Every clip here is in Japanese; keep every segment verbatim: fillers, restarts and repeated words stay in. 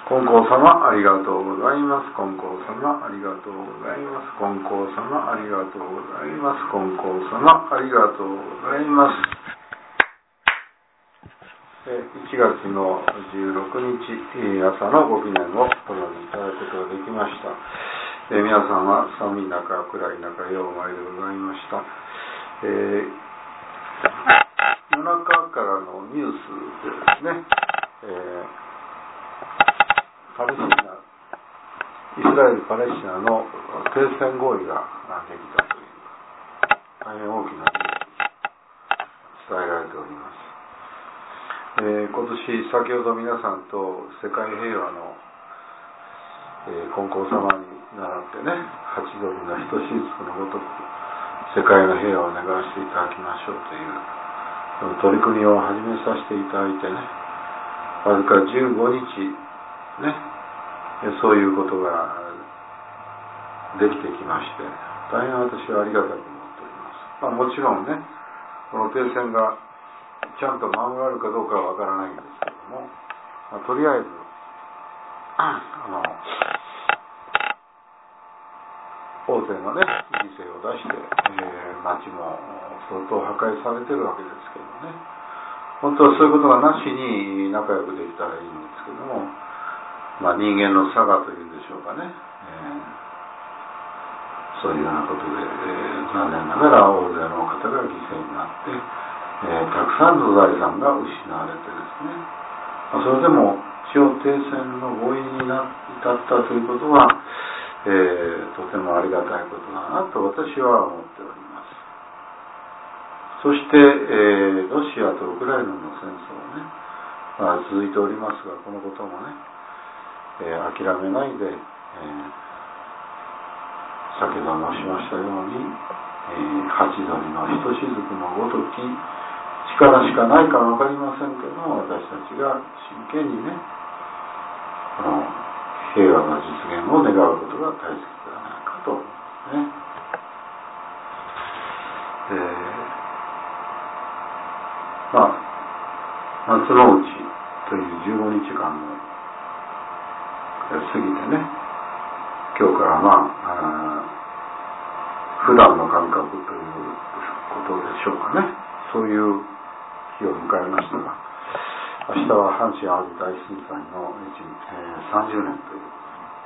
金光様ありがとうございます。金光様ありがとうございます。金光様ありがとうございます。金光様ありがとうございます。いちがつのじゅうろくにち朝のご記念をお読みいただくことができました。皆さんは寒い中、暗い中、ようお参りでございました。えー、夜中からのニュースでですね、えーパレスチナ、イスラエル・パレスチナの停戦合意ができたという大変大きなニュースに伝えられております。えー、今年先ほど皆さんと世界平和の、えー、金光様に倣ってね、ハチドリのひとしずくのごとく世界の平和を願わせていただきましょうという取り組みを始めさせていただいてね、わずかじゅうごにちね、そういうことができてきまして、大変私はありがたく思っております。まあ、もちろんね、この停戦がちゃんと守られるかどうかはわからないんですけれども、まあ、とりあえずあの大勢のね犠牲を出して、えー、町も相当破壊されてるわけですけどね、本当はそういうことがなしに仲良くできたらいいんですけども、まあ、人間の差がというんでしょうかね、えー、そういうようなことで、えー、残念ながら大勢の方が犠牲になって、えー、たくさんの財産が失われてですね、まあ、それでも一応停戦の合意にな至ったということは、えー、とてもありがたいことだなと私は思っております。そして、えー、ロシアとウクライナの戦争ね、まあ、続いておりますが、このこともね、えー、諦めないで、えー、先ほど申しましたように、えー、ハチドリのひとしずくのごとき力しかないか分かりませんけども、私たちが真剣にね、この平和の実現を願うことが大切ではないかと思いますね。えー、まあ夏のうちというじゅうごにちかんの過ぎてね、今日からまあ、あ普段の感覚ということでしょうかね、そういう日を迎えましたが、明日は阪神・淡路大震災の、えー、さんじゅうねんという、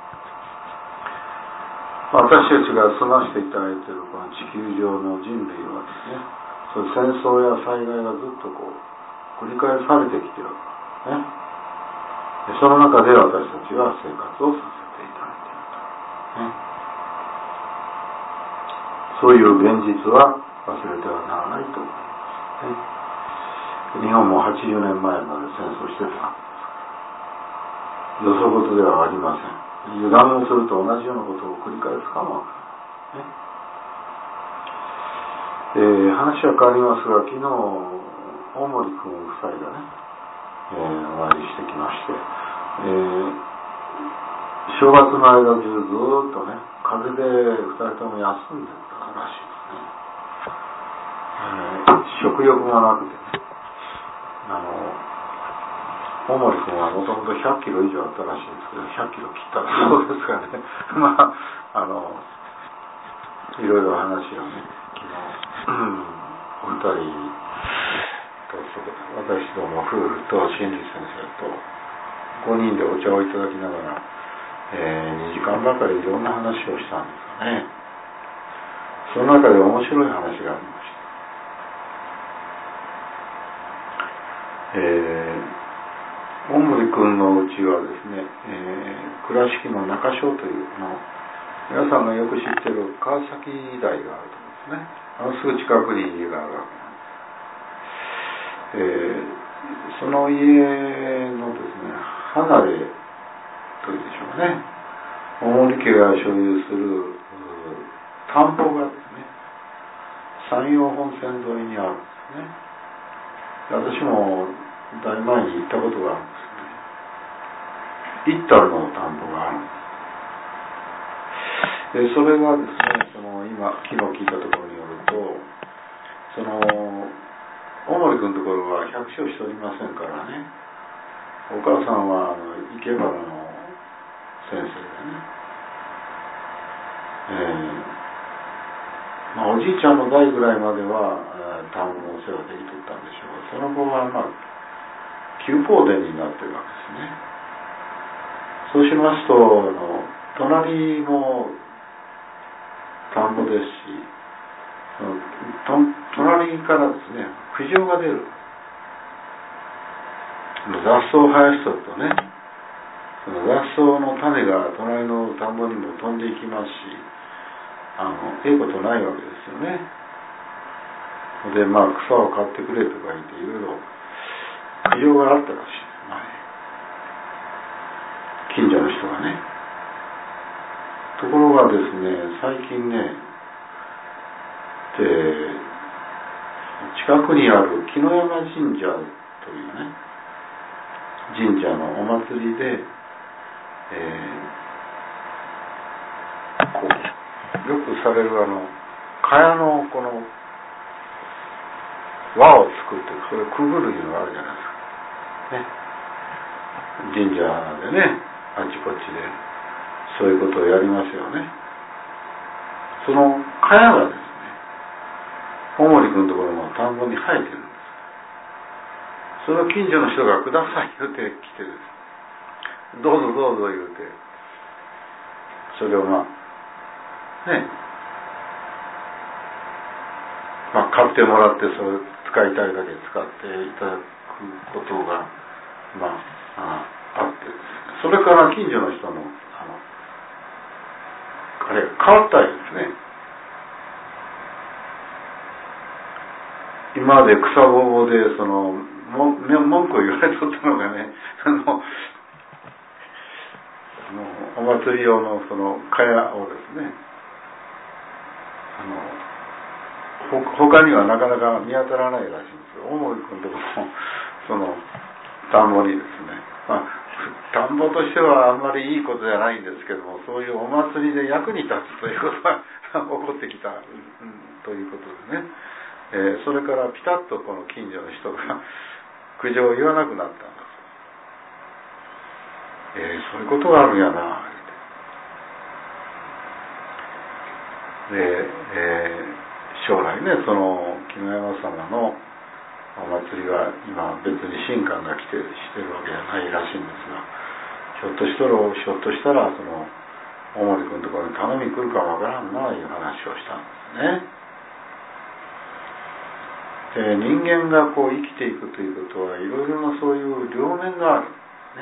私たちが住ませていただいているこの地球上の人類はですね、そういう戦争や災害がずっとこう繰り返されてきているわけですね。その中で私たちは生活をさせていただいていると、ね、そういう現実は忘れてはならないと思います、ね、日本もはちじゅうねんまえまで戦争してたわけですから、よそ事ではありません。油断をすると同じようなことを繰り返すかもわからない、ね、えー、話は変わりますが、昨日大森君夫妻がね、えー、お会いしてきまして、えー、正月の間中ずっとね、風邪でふたりとも休んでたらしいですね、えー、食欲もなくてね、あの大森君はもともとひゃっキロ以上あったらしいんですけど、ひゃっキロ切ったそうですからねまああのいろいろ話をね、昨日、うん、お二人と私ども夫婦と心理先生とごにんでお茶をいただきながら、えー、にじかんばかりいろんな話をしたんですがね、その中で面白い話がありました。えー、大森君のうちはですね、えー、倉敷の中小というの皆さんがよく知っている川崎大があるところですね、あのすぐ近くに家があるわけなんです。えー、その家のですね、離れというでしょうね、大森家が所有する田んぼがですね、山陽本線沿いにあるんですね。私もだいぶ前に行ったことがあるんですね。一反の田んぼがあるんです。でそれがですね、その今昨日聞いたところによると、その大森君のところは百姓しておりませんからね、お母さんはあの生け花の先生でね、えーまあ、おじいちゃんの代ぐらいまでは田んぼの世話できとったんでしょうが、その後はまあ休耕田になってるわけですね。そうしますとあの隣も田んぼですし、隣からですね苦情が出る。雑草を生やしとるとね、その雑草の種が隣の田んぼにも飛んでいきますし、あのええことないわけですよね。でまあ草を買ってくれとか言っていろいろ苦情があったらしい、近所の人がね。ところがですね、最近ねで近くにある木の山神社というね神社のお祭りで、えー、こうよくされるあの茅のこの輪を作ってそれをくぐるのがあるじゃないですか、ね、神社でねあちこちでそういうことをやりますよね。その茅がですね大森君のところの田んぼに生えてるんです。その近所の人がください言うて来てです。どうぞどうぞ言うて、それをまあね、まあ買ってもらってそれを使いたいだけ使っていただくことがまあ あ, あってですね、それから近所の人のあのあれ変わったんですね。今まで草ぼうぼうでその文句を言われとったのがね、あのお祭り用のその茅をですね、あのほ他にはなかなか見当たらないらしいんですよ。大森君のところのその田んぼにですね、まあ田んぼとしてはあんまりいいことじゃないんですけども、そういうお祭りで役に立つということが起こってきた、うん、ということでね。えー、それからピタッとこの近所の人が苦情を言わなくなったんです。えー、そういうことがあるんやなで、えー、将来ねその木の山様のお祭りが今別に神官が来てしてるわけじゃないらしいんですが、ひょっとしたらひょっとしたらその大森君のところに頼みに来るかもわからんないう話をしたんですね。えー、人間がこう生きていくということはいろいろなそういう両面がある、ね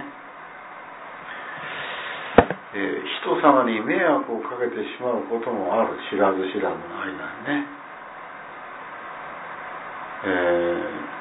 えー、人様に迷惑をかけてしまうこともある、知らず知らずの間にね、え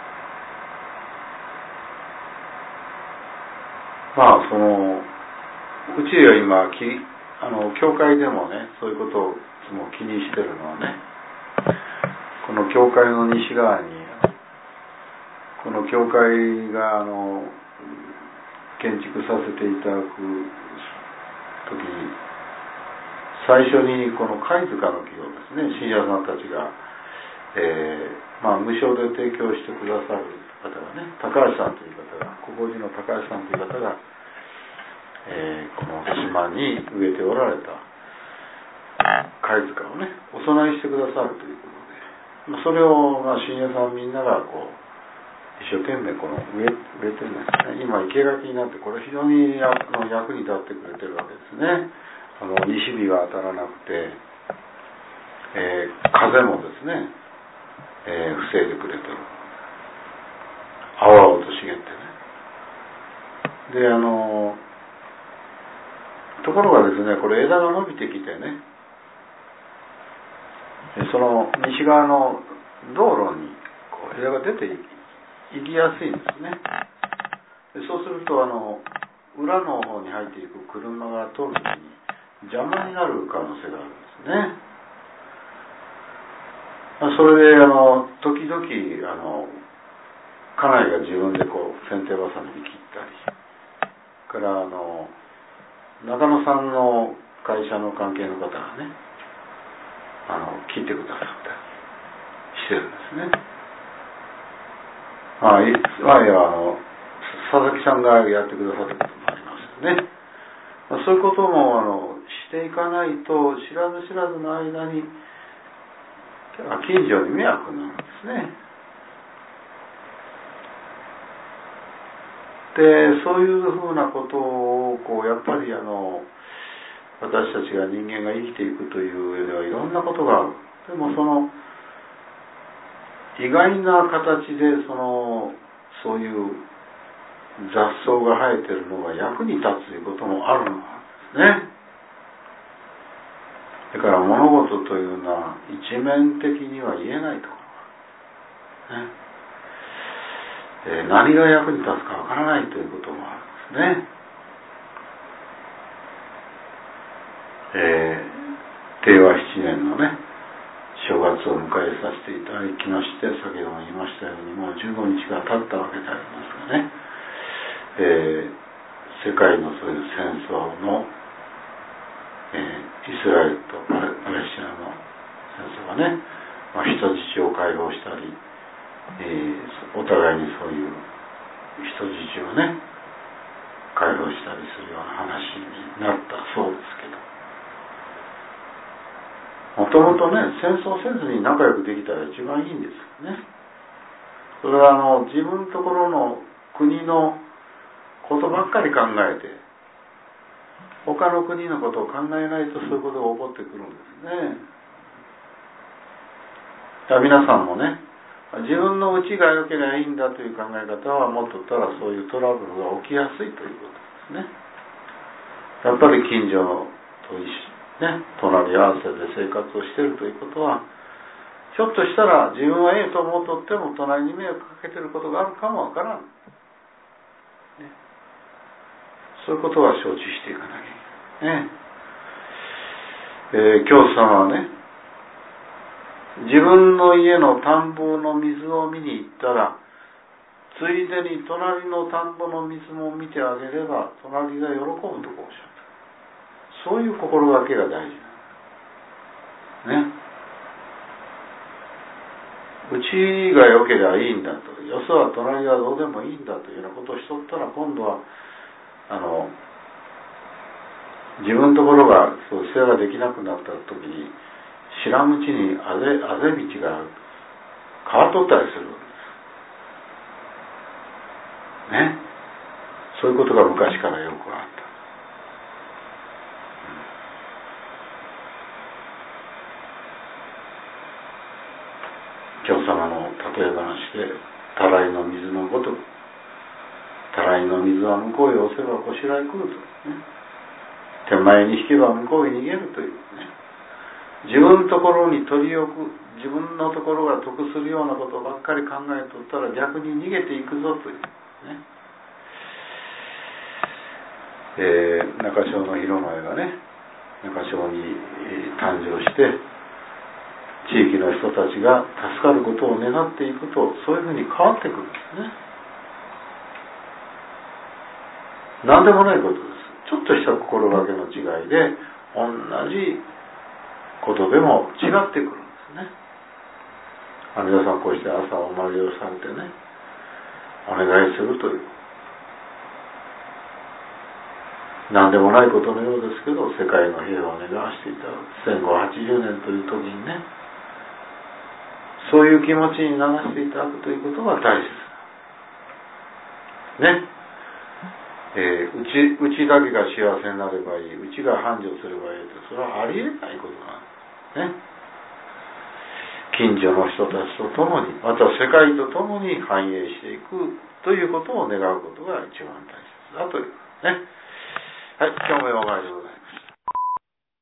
ー、まあそのうちは今きあの教会でもねそういうことをいつも気にしてるのはね、この教会の西側にこの教会があの建築させていただく時に最初にこの貝塚の木をですね信者さんたちが、えーまあ、無償で提供してくださる方がね、高橋さんという方が国宝寺の高橋さんという方が、えー、この島に植えておられた貝塚をねお供えしてくださるということで、それをまあ信者さんみんながこう一生懸命この植え、植えてるんですね。今生け垣になってこれ非常に役に立ってくれてるわけですね。あの西日が当たらなくて、えー、風もですね、えー、防いでくれてる。青々と茂ってね。であのところがですね、これ枝が伸びてきてね、その西側の道路にこう枝が出ていき行きやすいんですね。でそうするとあの裏の方に入っていく車が通るときに邪魔になる可能性があるんですね。それであの時々あの家内が自分でこう剪定バサミで切ったり、からあの中野さんの会社の関係の方がねあの切ってくださったりしてるんですね。まあ、前はあの佐々木さんがやってくださったこともありますよね。 そういうこともあのしていかないと、知らず知らずの間に近所に迷惑になるんですね。で、そういうふうなことをこうやっぱりあの私たちが人間が生きていくという上ではいろんなことがある。でもその意外な形でそのそういう雑草が生えてるのが役に立つということもあるんですね。だから物事というのは一面的には言えないところ、ねえー、何が役に立つかわからないということもあるんですね。えー、ていわななねんのね正月を迎えさせていただきまして、先ほども言いましたようにもうじゅうごにちが経ったわけでありますがね、えー、世界のそういう戦争の、えー、イスラエルとパレスチナの戦争がね、まあ、人質を解放したり、えー、お互いにそういう人質をね解放したりするような話になったそうですけど、もともとね戦争せずに仲良くできたら一番いいんですよね。それはあの自分のところの国のことばっかり考えて他の国のことを考えないとそういうことが起こってくるんですね。だから皆さんもね自分の内が良ければいいんだという考え方はもっとったらそういうトラブルが起きやすいということですね。やっぱり近所と一緒ね、隣り合わせで生活をしているということはひょっとしたら自分はええと思うとっても隣に迷惑かけていることがあるかもわからん、ね、そういうことは承知していかなきゃいけない、ねえー、教祖様はね自分の家の田んぼの水を見に行ったらついでに隣の田んぼの水も見てあげれば隣が喜ぶとこうおっしゃった。そういう心がけが大事なんですね。うちが良ければいいんだと、よそは隣がどうでもいいんだというようなことをしとったら今度はあの自分のところがそう世話ができなくなった時に知らんうちにあぜ、あぜ道が変わっとったりするんですね。そういうことが昔からよくあった。教様の例え話でたらいの水のごとく、たらいの水は向こうへ押せばこしらえ来ると、ね、手前に引けば向こうへ逃げるというね、自分のところに取り置く、自分のところが得するようなことばっかり考えとったら逆に逃げていくぞというね、えー、中小の広前がね中小に誕生して地域の人たちが助かることを願っていくとそういうふうに変わってくるんですね。何でもないことです。ちょっとした心がけの違いで同じことでも違ってくるんですね。皆さんこうして朝お参りをされてねお願いするという何でもないことのようですけど世界の平和を願わしていただくせんごひゃくはちじゅうねんという時にねそういう気持ちにならしていただくということが大切ね。えー、うち、うちだけが幸せになればいい、うちが繁盛すればいいと、それはありえないことなんですね。近所の人たちと共に、また世界と共に繁栄していくということを願うことが一番大切だというね。